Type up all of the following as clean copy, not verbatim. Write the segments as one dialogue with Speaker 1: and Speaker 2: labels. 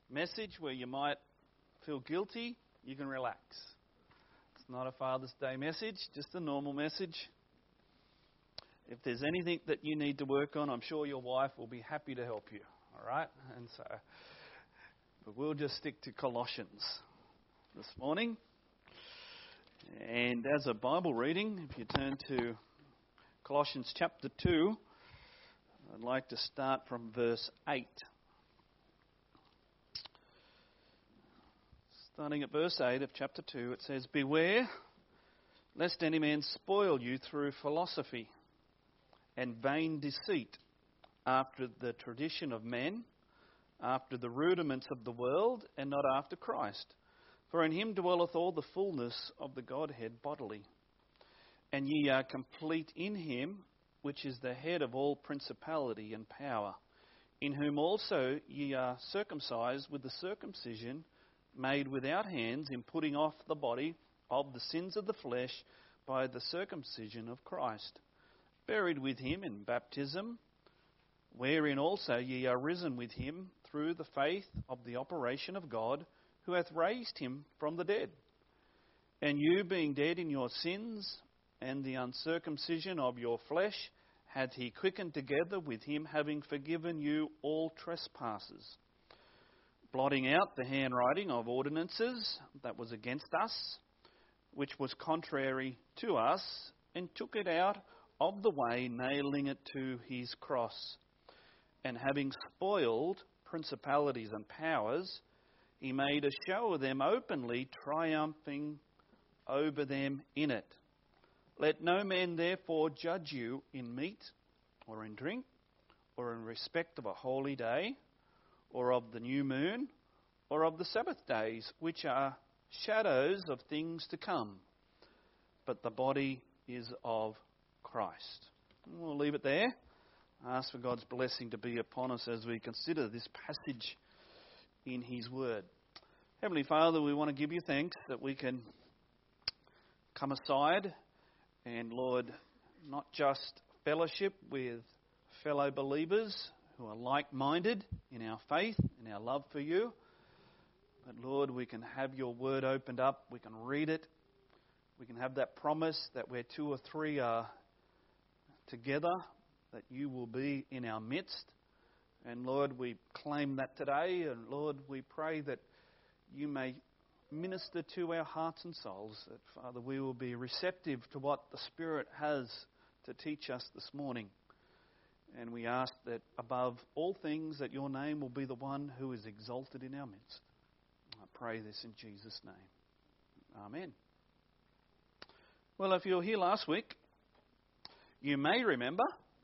Speaker 1: message where you might feel guilty, you can relax. It's not a Father's Day message, just a normal message. If there's anything that you need to work on, I'm sure your wife will be happy to help you. All right? But we'll just stick to Colossians this morning. And as a Bible reading, if you turn to Colossians chapter 2, I'd like to start from verse 8. Starting at verse 8 of chapter 2, it says, "Beware, lest any man spoil you through philosophy and vain deceit, after the tradition of men, after the rudiments of the world, and not after Christ. For in him dwelleth all the fullness of the Godhead bodily. And ye are complete in him, which is the head of all principality and power, in whom also ye are circumcised with the circumcision made without hands, in putting off the body of the sins of the flesh by the circumcision of Christ, buried with him in baptism, wherein also ye are risen with him through the faith of the operation of God, who hath raised him from the dead. And you, being dead in your sins and the uncircumcision of your flesh, hath he quickened together with him, having forgiven you all trespasses, blotting out the handwriting of ordinances that was against us, which was contrary to us, and took it out of the way, nailing it to his cross. And having spoiled principalities and powers, he made a show of them openly, triumphing over them in it. Let no man therefore judge you in meat or in drink, or in respect of a holy day, or of the new moon, or of the Sabbath days, which are shadows of things to come. But the body is of Christ." And we'll leave it there. Ask for God's blessing to be upon us as we consider this passage in his word. Heavenly Father, we want to give you thanks that we can come aside and, Lord, not just fellowship with fellow believers who are like-minded in our faith, in our love for you, but Lord, we can have your word opened up, we can read it, we can have that promise that where two or three are together, that you will be in our midst. And Lord, we claim that today, and Lord, we pray that you may minister to our hearts and souls, that Father, we will be receptive to what the Spirit has to teach us this morning. And we ask that above all things, that your name will be the one who is exalted in our midst. I pray this in Jesus' name. Amen. Well, if you were here last week, you may remember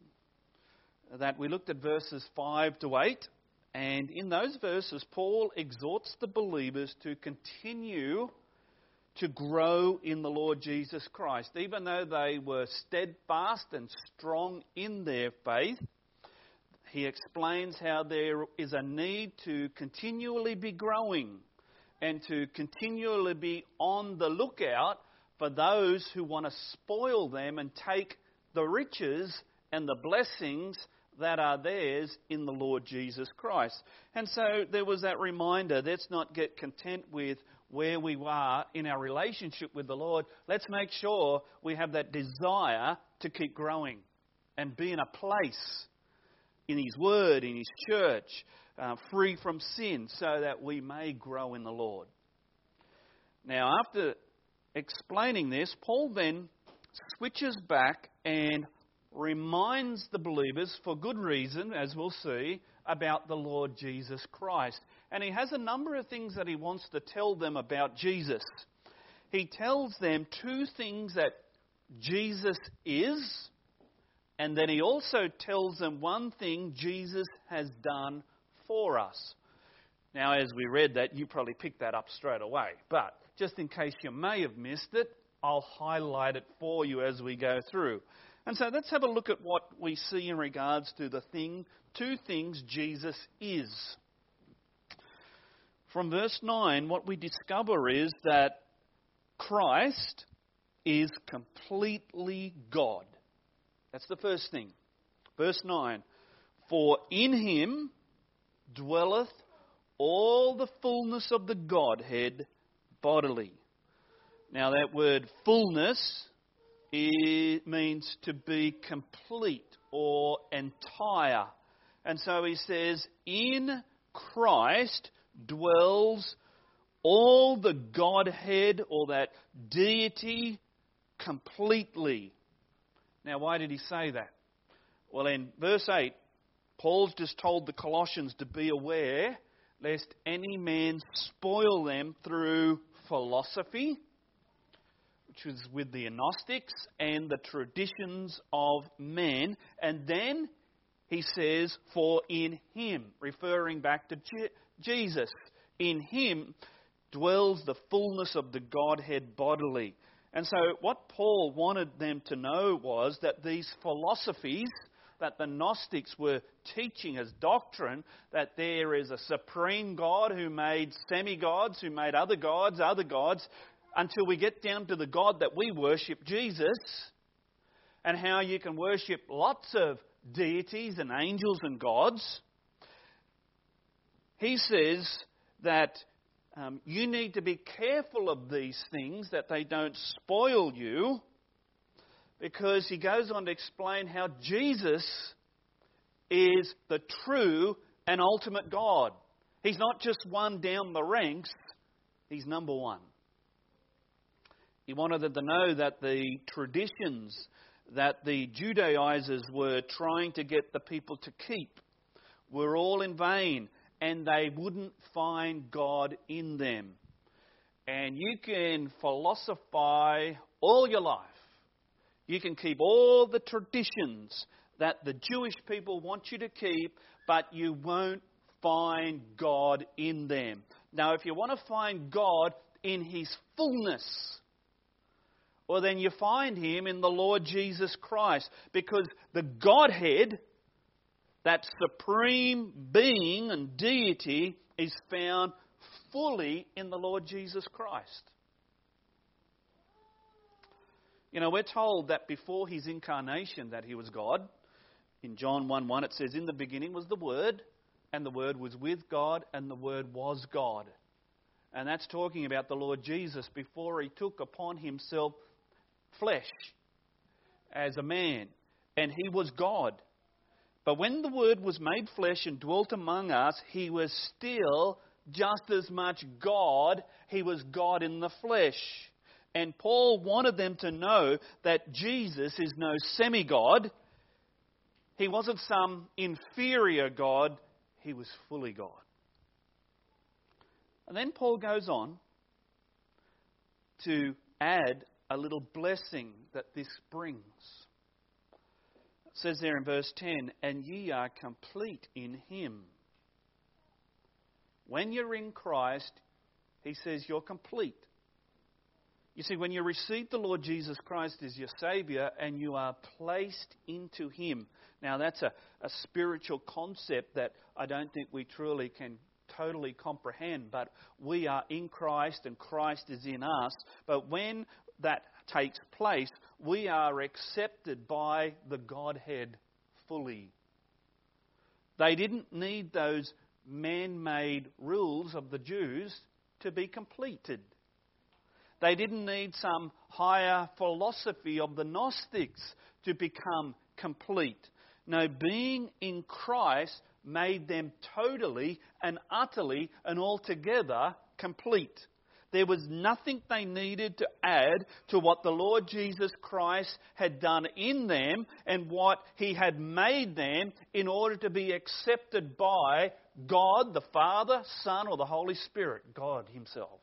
Speaker 1: that we looked at verses 5 to 8. And in those verses, Paul exhorts the believers to continue to grow in the Lord Jesus Christ. Even though they were steadfast and strong in their faith, he explains how there is a need to continually be growing and to continually be on the lookout for those who want to spoil them and take the riches and the blessings that are theirs in the Lord Jesus Christ. And so there was that reminder, let's not get content with where we are in our relationship with the Lord. Let's make sure we have that desire to keep growing and be in a place in his word, in his church, free from sin, so that we may grow in the Lord. Now, after explaining this, Paul then switches back and reminds the believers, for good reason, as we'll see, about the Lord Jesus Christ. And he has a number of things that he wants to tell them about Jesus. He tells them two things that Jesus is, and then he also tells them one thing Jesus has done for us. Now, as we read that, you probably picked that up straight away. But just in case you may have missed it, I'll highlight it for you as we go through. And so let's have a look at what we see in regards to two things Jesus is. From verse 9, what we discover is that Christ is completely God. That's the first thing. Verse 9, "For in him dwelleth all the fullness of the Godhead bodily. Now that word fullness, it means to be complete or entire. And so he says, in Christ dwells all the Godhead or that deity completely. Now, why did he say that? Well, in verse 8, Paul's just told the Colossians to be aware lest any man spoil them through philosophy, which was with the Gnostics, and the traditions of men. And then he says, for in him, referring back to Jesus, in him dwells the fullness of the Godhead bodily. And so what Paul wanted them to know was that these philosophies that the Gnostics were teaching as doctrine, that there is a supreme God who made semi-gods, who made other gods, until we get down to the God that we worship, Jesus, and how you can worship lots of deities and angels and gods. He says that you need to be careful of these things, that they don't spoil you, because he goes on to explain how Jesus is the true and ultimate God. He's not just one down the ranks, he's number one. He wanted them to know that the traditions that the Judaizers were trying to get the people to keep were all in vain, and they wouldn't find God in them. And you can philosophize all your life. You can keep all the traditions that the Jewish people want you to keep, but you won't find God in them. Now, if you want to find God in His fullness, well, then you find Him in the Lord Jesus Christ, because the Godhead, that supreme being and deity, is found fully in the Lord Jesus Christ. You know, we're told that before His incarnation that He was God. In John 1:1 it says, in the beginning was the Word, and the Word was with God, and the Word was God. And that's talking about the Lord Jesus before He took upon Himself flesh as a man. And He was God. But when the Word was made flesh and dwelt among us, He was still just as much God. He was God in the flesh. And Paul wanted them to know that Jesus is no semi-God. He wasn't some inferior God. He was fully God. And then Paul goes on to add a little blessing that this brings. It says there in verse 10, and ye are complete in Him. When you're in Christ, he says you're complete. You see, when you receive the Lord Jesus Christ as your Saviour and you are placed into Him, now that's a spiritual concept that I don't think we truly can totally comprehend, but we are in Christ and Christ is in us. But when that takes place, we are accepted by the Godhead fully. They didn't need those man-made rules of the Jews to be completed. They didn't need some higher philosophy of the Gnostics to become complete. No, being in Christ made them totally and utterly and altogether complete. There was nothing they needed to add to what the Lord Jesus Christ had done in them and what He had made them in order to be accepted by God, the Father, Son, or the Holy Spirit, God Himself.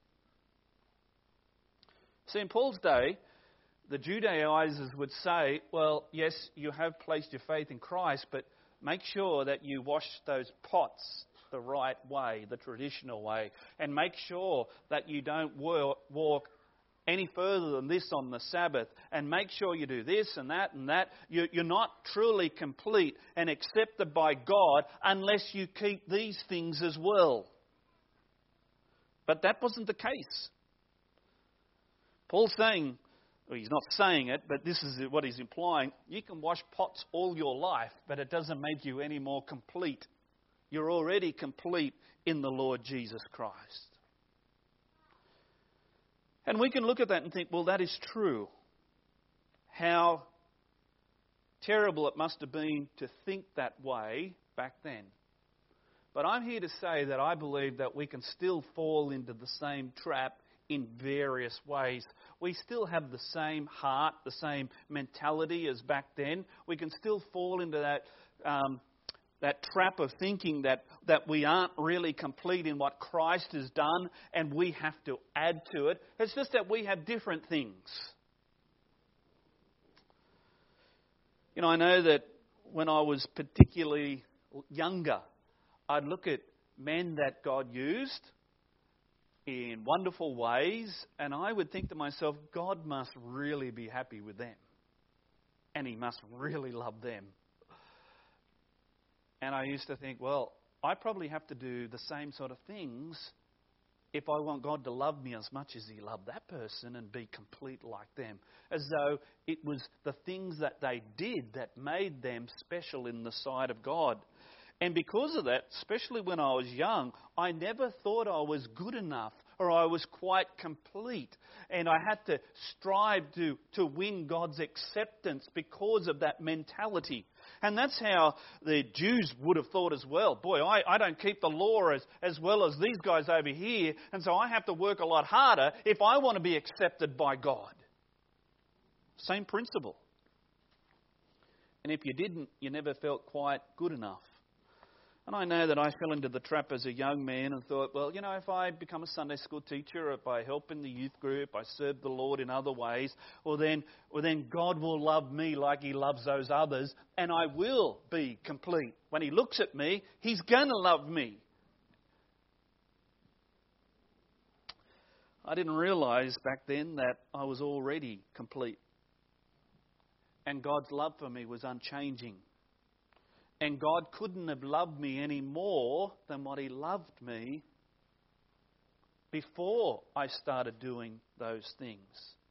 Speaker 1: See, in Paul's day, the Judaizers would say, well, yes, you have placed your faith in Christ, but make sure that you wash those pots the right way, the traditional way, and make sure that you don't walk any further than this on the Sabbath, and make sure you do this and that and that. You're not truly complete and accepted by God unless you keep these things as well. But that wasn't the case. Paul's saying, well, he's not saying it, but this is what he's implying. You can wash pots all your life, but it doesn't make you any more complete You're already complete in the Lord Jesus Christ. And we can look at that and think, well, that is true. How terrible it must have been to think that way back then. But I'm here to say that I believe that we can still fall into the same trap in various ways. We still have the same heart, the same mentality as back then. We can still fall into that trap of thinking that we aren't really complete in what Christ has done and we have to add to it. It's just that we have different things. You know, I know that when I was particularly younger, I'd look at men that God used in wonderful ways, and I would think to myself, God must really be happy with them. And He must really love them. And I used to think, well, I probably have to do the same sort of things if I want God to love me as much as He loved that person and be complete like them. As though it was the things that they did that made them special in the sight of God. And because of that, especially when I was young, I never thought I was good enough or I was quite complete. And I had to strive to win God's acceptance because of that mentality. And that's how the Jews would have thought as well. Boy, I don't keep the law as well as these guys over here, and so I have to work a lot harder if I want to be accepted by God. Same principle. And if you didn't, you never felt quite good enough. And I know that I fell into the trap as a young man and thought, well, you know, if I become a Sunday school teacher, or if I help in the youth group, I serve the Lord in other ways, well then God will love me like He loves those others, and I will be complete. When He looks at me, He's going to love me. I didn't realise back then that I was already complete. And God's love for me was unchanging. And God couldn't have loved me any more than what He loved me before I started doing those things.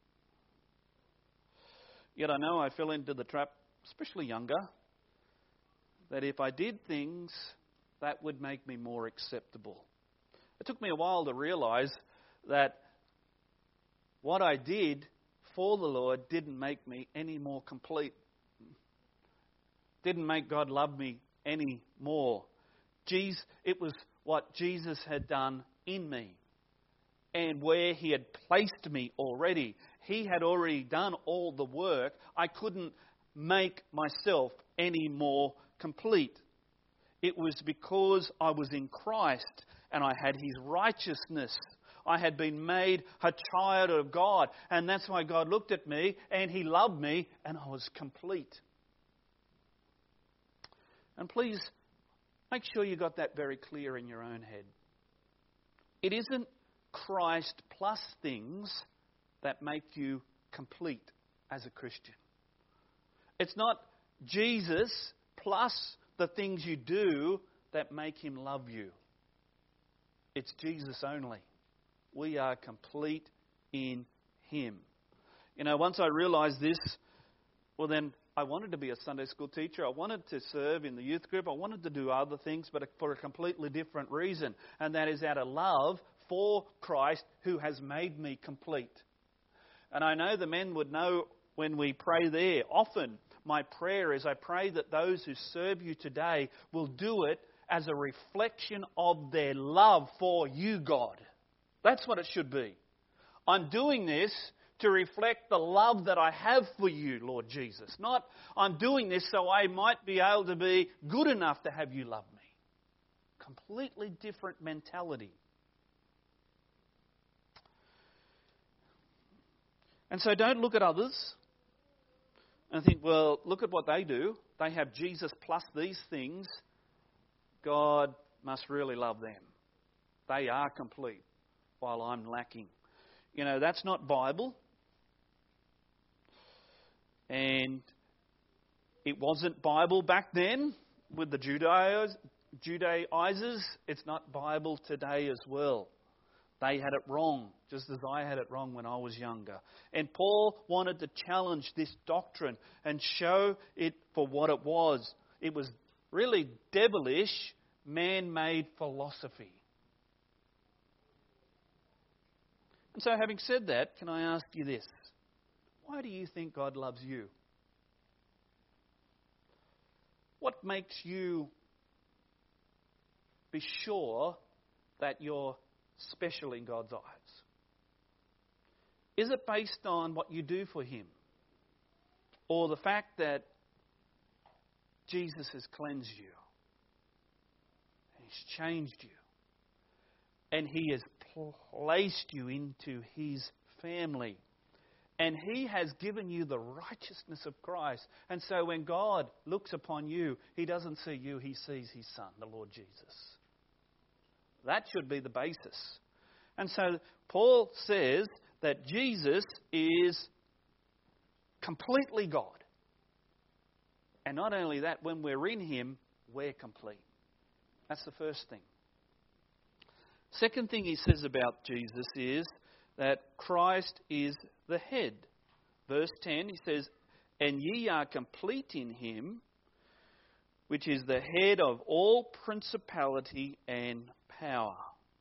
Speaker 1: Yet I know I fell into the trap, especially younger, that if I did things, that would make me more acceptable. It took me a while to realise that what I did for the Lord didn't make me any more complete. Didn't make God love me any more. It was what Jesus had done in me and where He had placed me already. He had already done all the work. I couldn't make myself any more complete. It was because I was in Christ and I had His righteousness. I had been made a child of God, and that's why God looked at me and He loved me and I was complete. And please, make sure you got that very clear in your own head. It isn't Christ plus things that make you complete as a Christian. It's not Jesus plus the things you do that make Him love you. It's Jesus only. We are complete in Him. You know, once I realised this, well then, I wanted to be a Sunday school teacher. I wanted to serve in the youth group. I wanted to do other things, but for a completely different reason. And that is out of love for Christ who has made me complete. And I know the men would know when we pray there. Often my prayer is I pray that those who serve you today will do it as a reflection of their love for you, God. That's what it should be. I'm doing this to reflect the love that I have for you, Lord Jesus. Not, I'm doing this so I might be able to be good enough to have you love me. Completely different mentality. And so don't look at others and think, well, look at what they do. They have Jesus plus these things. God must really love them. They are complete while I'm lacking. You know, that's not Bible. And it wasn't Bible back then with the Judaizers. It's not Bible today as well. They had it wrong, just as I had it wrong when I was younger. And Paul wanted to challenge this doctrine and show it for what it was. It was really devilish, man-made philosophy. And so having said that, can I ask you this? Why do you think God loves you? What makes you be sure that you're special in God's eyes? Is it based on what you do for Him? Or the fact that Jesus has cleansed you? He's changed you. And He has placed you into His family. And He has given you the righteousness of Christ. And so when God looks upon you, He doesn't see you, He sees His Son, the Lord Jesus. That should be the basis. And so Paul says that Jesus is completely God. And not only that, when we're in Him, we're complete. That's the first thing. Second thing he says about Jesus is that Christ is the head. Verse 10, he says, "And ye are complete in Him, which is the head of all principality and power."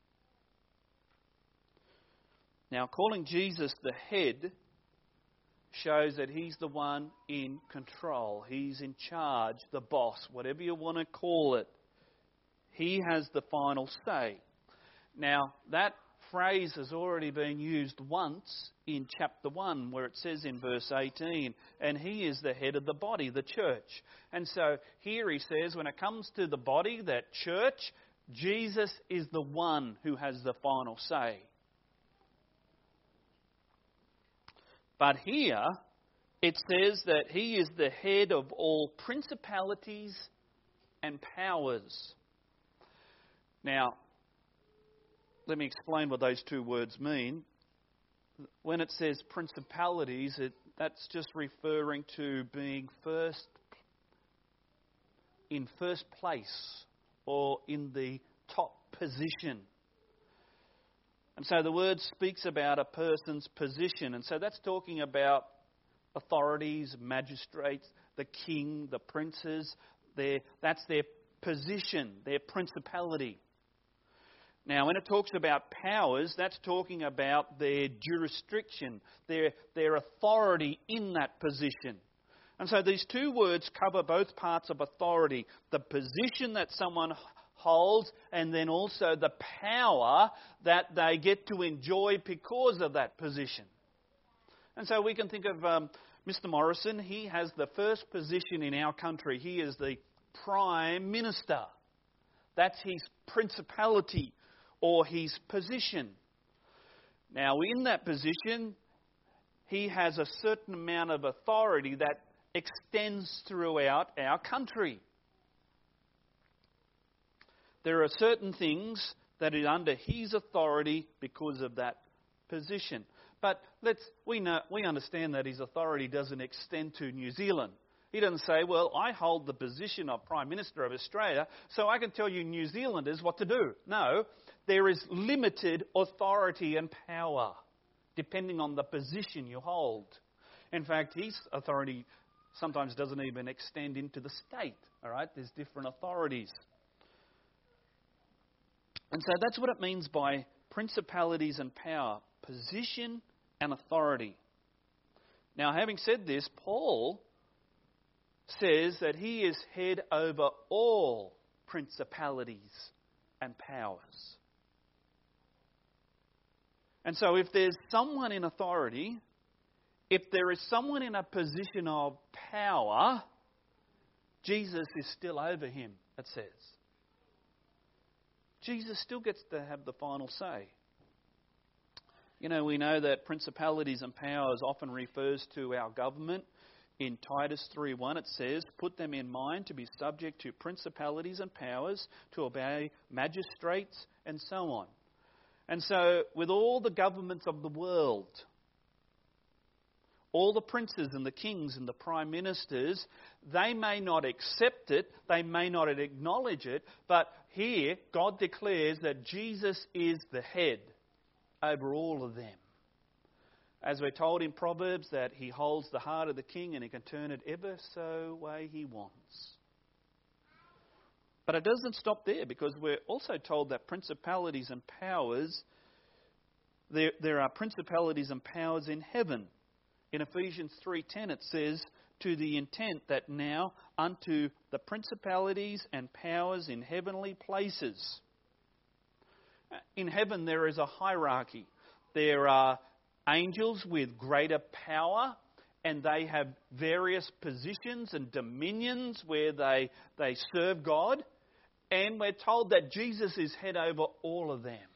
Speaker 1: Now, calling Jesus the head shows that He's the one in control. He's in charge, the boss, whatever you want to call it. He has the final say. Now, that phrase has already been used once in chapter 1, where it says in verse 18, "And He is the head of the body, the church." And so here he says, when it comes to the body, that church, Jesus is the one who has the final say. But here it says that He is the head of all principalities and powers. Now, let me explain what those two words mean. When it says principalities, that's just referring to being in first place or in the top position. And so the word speaks about a person's position. And so that's talking about authorities, magistrates, the king, the princes. That's their position, their principality. Now, when it talks about powers, that's talking about their jurisdiction, their authority in that position. And so these two words cover both parts of authority. The position that someone holds, and then also the power that they get to enjoy because of that position. And so we can think of Mr. Morrison. He has the first position in our country. He is the Prime Minister. That's his principality or his position. Now, in that position, he has a certain amount of authority that extends throughout our country. There are certain things that are under his authority because of that position. But we understand that his authority doesn't extend to New Zealand. He doesn't say, well, I hold the position of Prime Minister of Australia, so I can tell you New Zealanders what to do. No, there is limited authority and power depending on the position you hold. In fact, his authority sometimes doesn't even extend into the state. All right, there's different authorities. And so that's what it means by principalities and power, position and authority. Now, having said this, Paul says that he is head over all principalities and powers. And so if there's someone in authority, if there is someone in a position of power, Jesus is still over him, it says. Jesus still gets to have the final say. You know, we know that principalities and powers often refers to our government. In Titus 3:1 it says, "Put them in mind to be subject to principalities and powers, to obey magistrates," and so on. And so, with all the governments of the world, all the princes and the kings and the prime ministers, they may not accept it, they may not acknowledge it, but here God declares that Jesus is the head over all of them. As we're told in Proverbs, that he holds the heart of the king and he can turn it ever so way he wants. But it doesn't stop there, because we're also told that principalities and powers, there are principalities and powers in heaven. In Ephesians 3:10 it says, to the intent that now unto the principalities and powers in heavenly places. In heaven there is a hierarchy. There are angels with greater power, and they have various positions and dominions where they serve God. And we're told that Jesus is head over all of them.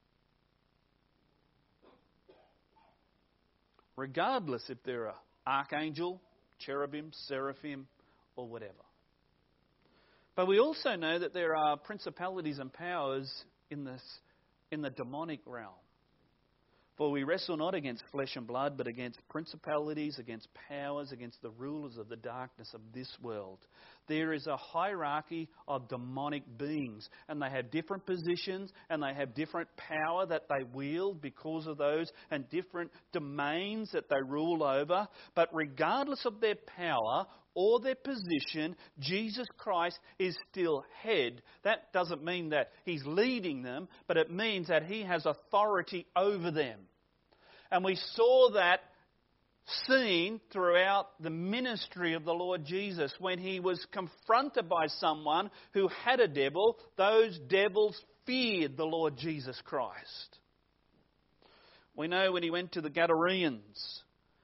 Speaker 1: Regardless if they're an archangel, cherubim, seraphim, or whatever. But we also know that there are principalities and powers in the demonic realm. For we wrestle not against flesh and blood, but against principalities, against powers, against the rulers of the darkness of this world. There is a hierarchy of demonic beings, and they have different positions, and they have different power that they wield because of those, and different domains that they rule over. But regardless of their power or their position, Jesus Christ is still head. That doesn't mean that he's leading them, but it means that he has authority over them. And we saw that seen throughout the ministry of the Lord Jesus. When he was confronted by someone who had a devil, those devils feared the Lord Jesus Christ. We know when he went to the Gadarenes,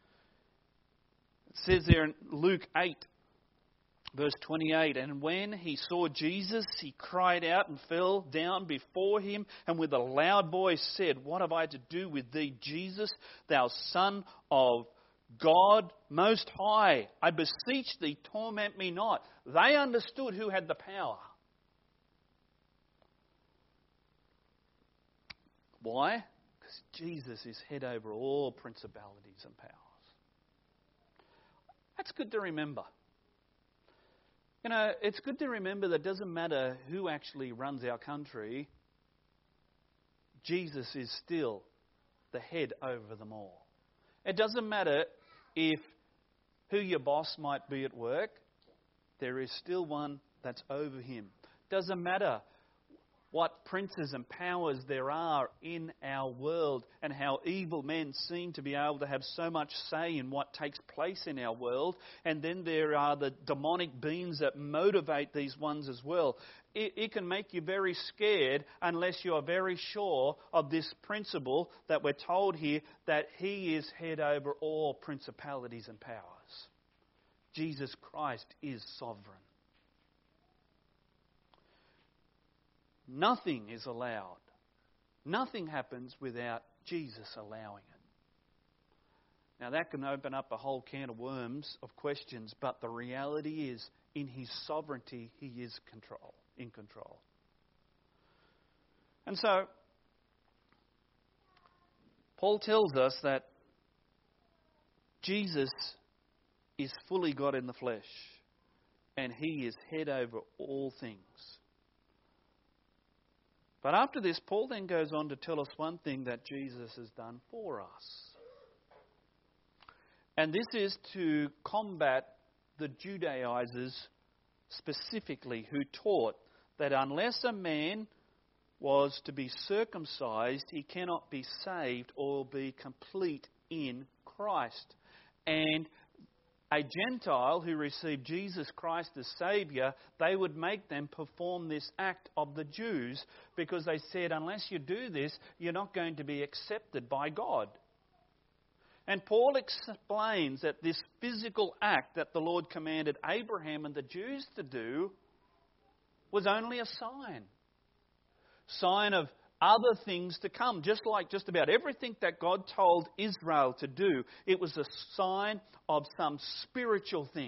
Speaker 1: it says there in Luke 8, verse 28, and when he saw Jesus, he cried out and fell down before him, and with a loud voice said, what have I to do with thee, Jesus, thou Son of God Most High? I beseech thee, torment me not. They understood who had the power. Why? Because Jesus is head over all principalities and powers. That's good to remember. You know, it's good to remember that it doesn't matter who actually runs our country, Jesus is still the head over them all. It doesn't matter if who your boss might be at work, there is still one that's over him. Doesn't matter what princes and powers there are in our world, and how evil men seem to be able to have so much say in what takes place in our world. And then there are the demonic beings that motivate these ones as well. It can make you very scared unless you are very sure of this principle that we're told here, that he is head over all principalities and powers. Jesus Christ is sovereign. Nothing is allowed. Nothing happens without Jesus allowing it. Now that can open up a whole can of worms of questions, but the reality is, in his sovereignty, he is in control. And so, Paul tells us that Jesus is fully God in the flesh, and he is head over all things. But after this, Paul then goes on to tell us one thing that Jesus has done for us. And this is to combat the Judaizers specifically, who taught that unless a man was to be circumcised, he cannot be saved or be complete in Christ. And a Gentile who received Jesus Christ as Saviour, they would make them perform this act of the Jews, because they said, unless you do this, you're not going to be accepted by God. And Paul explains that this physical act that the Lord commanded Abraham and the Jews to do was only a sign of other things to come. Just like just about everything that God told Israel to do, it was a sign of some spiritual thing.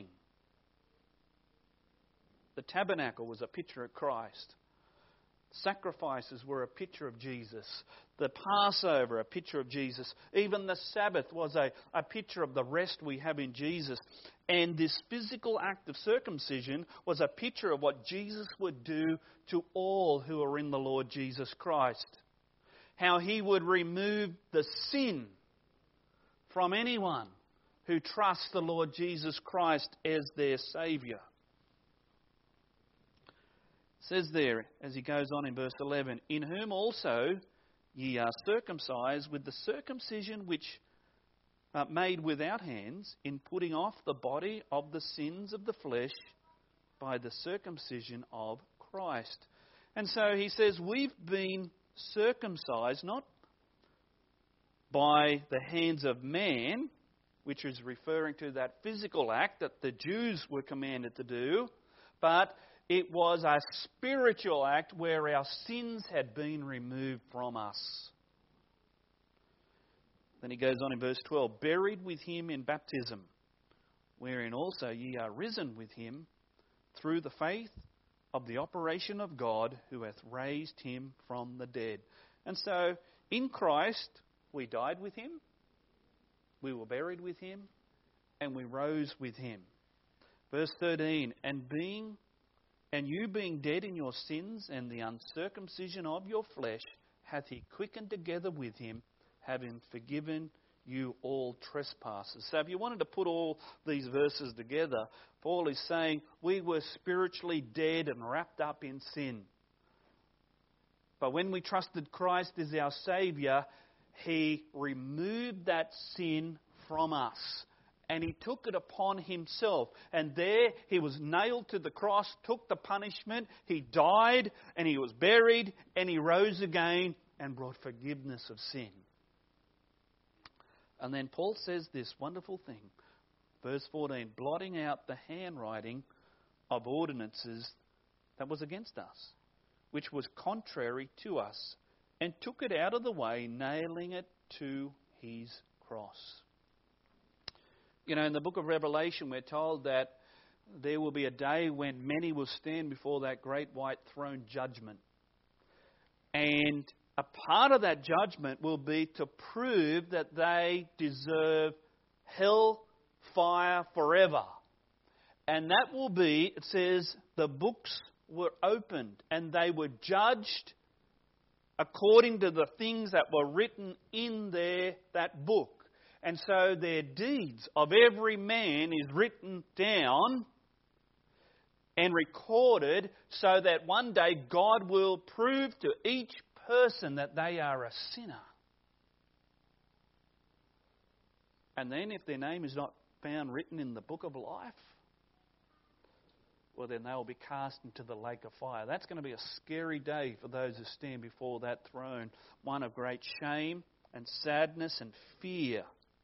Speaker 1: The tabernacle was a picture of Christ. Sacrifices were a picture of Jesus. The Passover, a picture of Jesus. Even the Sabbath was a picture of the rest we have in Jesus. And this physical act of circumcision was a picture of what Jesus would do to all who are in the Lord Jesus Christ. How he would remove the sin from anyone who trusts the Lord Jesus Christ as their Saviour. says there, as he goes on in verse 11, in whom also ye are circumcised with the circumcision which made without hands, in putting off the body of the sins of the flesh by the circumcision of Christ. And so he says we've been circumcised not by the hands of man, which is referring to that physical act that the Jews were commanded to do, but it was a spiritual act where our sins had been removed from us. Then he goes on in verse 12, buried with him in baptism, wherein also ye are risen with him through the faith of the operation of God, who hath raised him from the dead. And so, in Christ, we died with him, we were buried with him, and we rose with him. Verse 13, and you being dead in your sins and the uncircumcision of your flesh, hath he quickened together with him, having forgiven you all trespasses. So if you wanted to put all these verses together, Paul is saying we were spiritually dead and wrapped up in sin. But when we trusted Christ as our Saviour, he removed that sin from us. And he took it upon himself. And there he was nailed to the cross, took the punishment. He died and he was buried and he rose again and brought forgiveness of sin. And then Paul says this wonderful thing. Verse 14, blotting out the handwriting of ordinances that was against us, which was contrary to us, and took it out of the way, nailing it to his cross. You know, in the book of Revelation, we're told that there will be a day when many will stand before that great white throne judgment. And a part of that judgment will be to prove that they deserve hell, fire forever. And that will be, it says, the books were opened and they were judged according to the things that were written in that book. And so their deeds of every man is written down and recorded so that one day God will prove to each person that they are a sinner. And then if their name is not found written in the book of life, well, then they will be cast into the lake of fire. That's going to be a scary day for those who stand before that throne. One of great shame and sadness and fear.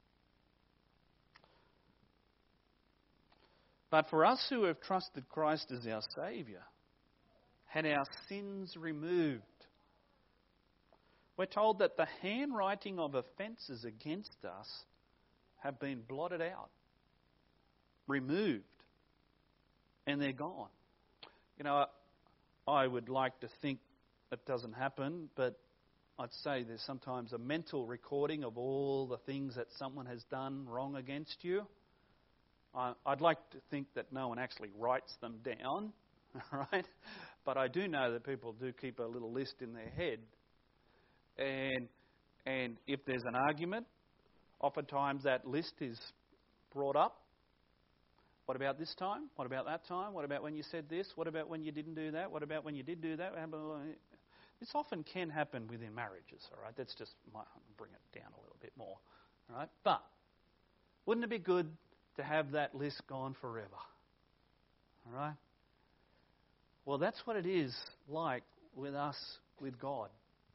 Speaker 1: But for us who have trusted Christ as our Saviour, had our sins removed, we're told that the handwriting of offences against us have been blotted out, removed, and they're gone. You know, I would like to think it doesn't happen, but I'd say there's sometimes a mental recording of all the things that someone has done wrong against you. I'd like to think that no one actually writes them down, right? But I do know that people do keep a little list in their head. And if there's an argument, oftentimes that list is brought up. What about this time? What about that time? What about when you said this? What about when you didn't do that? What about when you did do that? This often can happen within marriages, all right? That's just, might bring it down a little bit more, all right? But wouldn't it be good to have that list gone forever? All right? Well, that's what it is like with us, with God.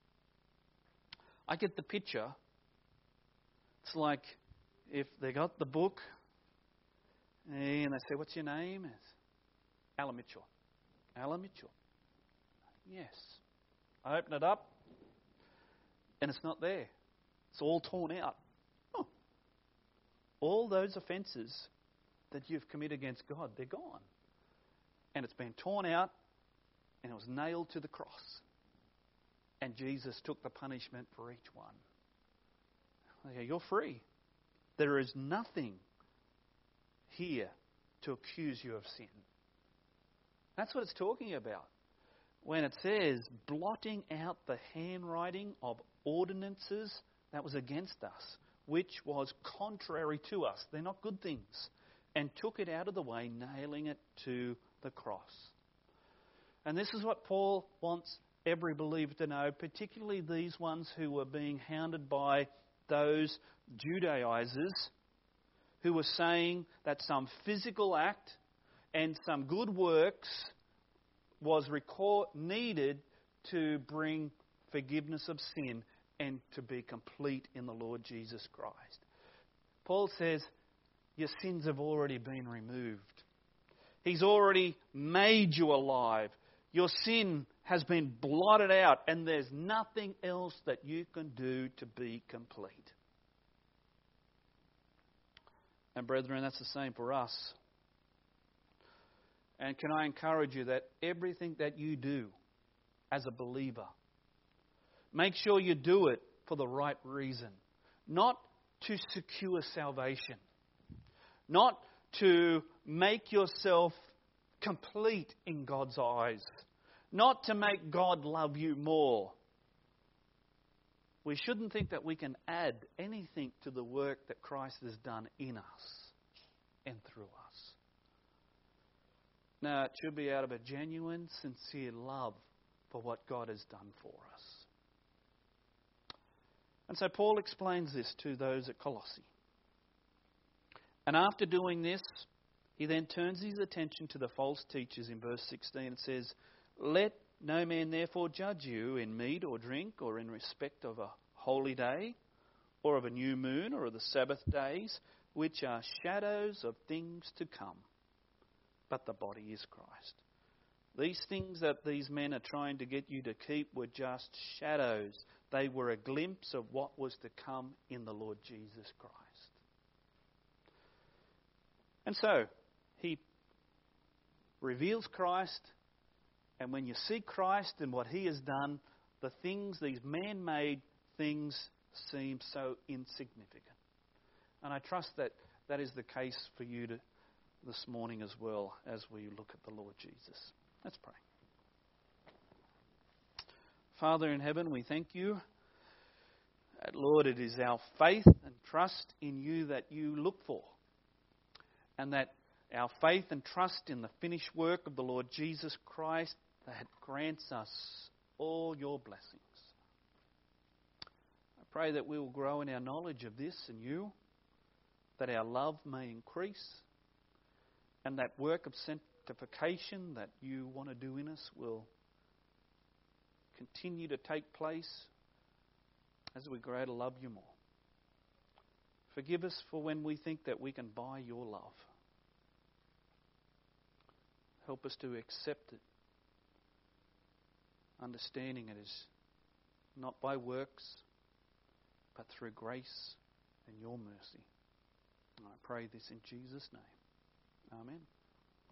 Speaker 1: I get the picture. It's like if they got the book and they say, what's your name? It's Alan Mitchell. Alan Mitchell. Yes. I open it up and it's not there. It's all torn out. Oh. All those offences that you've committed against God, they're gone. And it's been torn out and it was nailed to the cross. And Jesus took the punishment for each one. Okay, you're free. There is nothing here to accuse you of sin. That's what it's talking about. When it says, blotting out the handwriting of ordinances that was against us, which was contrary to us. They're not good things. And took it out of the way, nailing it to the cross. And this is what Paul wants every believer to know, particularly these ones who were being hounded by those Judaizers who were saying that some physical act and some good works was needed to bring forgiveness of sin and to be complete in the Lord Jesus Christ. Paul says, your sins have already been removed. He's already made you alive. Your sin has been blotted out, and there's nothing else that you can do to be complete. And brethren, that's the same for us. And can I encourage you that everything that you do as a believer, make sure you do it for the right reason. Not to secure salvation. Not to make yourself complete in God's eyes. Not to make God love you more. We shouldn't think that we can add anything to the work that Christ has done in us and through us. No, it should be out of a genuine, sincere love for what God has done for us. And so Paul explains this to those at Colossae. And after doing this, he then turns his attention to the false teachers in verse 16. It says, let no man therefore judge you in meat or drink or in respect of a holy day or of a new moon or of the Sabbath days, which are shadows of things to come. But the body is Christ. These things that these men are trying to get you to keep were just shadows. They were a glimpse of what was to come in the Lord Jesus Christ. And so, he reveals Christ, and when you see Christ and what he has done, the things, these man-made things, seem so insignificant. And I trust that that is the case for you this morning as well, as we look at the Lord Jesus. Let's pray. Father in heaven, we thank you. Lord, it is our faith and trust in you that you look for. And that our faith and trust in the finished work of the Lord Jesus Christ that grants us all your blessings. I pray that we will grow in our knowledge of this and you, that our love may increase, and that work of sanctification that you want to do in us will continue to take place as we grow to love you more. Forgive us for when we think that we can buy your love. Help us to accept it, understanding it is not by works, but through grace and your mercy. And I pray this in Jesus' name. Amen.